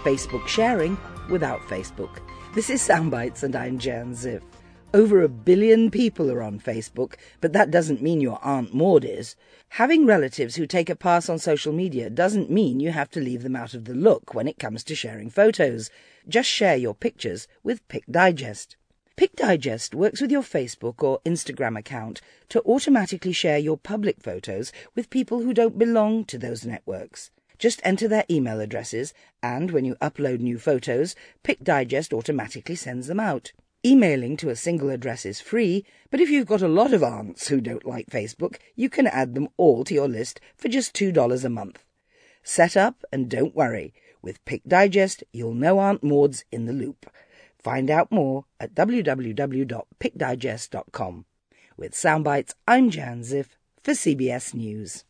Facebook sharing without Facebook. This is Soundbites and I'm Jan Ziff. Over 1 billion people are on Facebook, but that doesn't mean your Aunt Maud is. Having relatives who take a pass on social media doesn't mean you have to leave them out of the look when it comes to sharing photos. Just share your pictures with Pic Digest. Pic Digest works with your Facebook or Instagram account to automatically share your public photos with people who don't belong to those networks. Just enter their email addresses, and when you upload new photos, Pic Digest automatically sends them out. Emailing to a single address is free, but if you've got a lot of aunts who don't like Facebook, you can add them all to your list for just $2 a month. Set up and don't worry. With Pic Digest, you'll know Aunt Maud's in the loop. Find out more at www.picdigest.com. With Soundbites, I'm Jan Ziff for CBS News.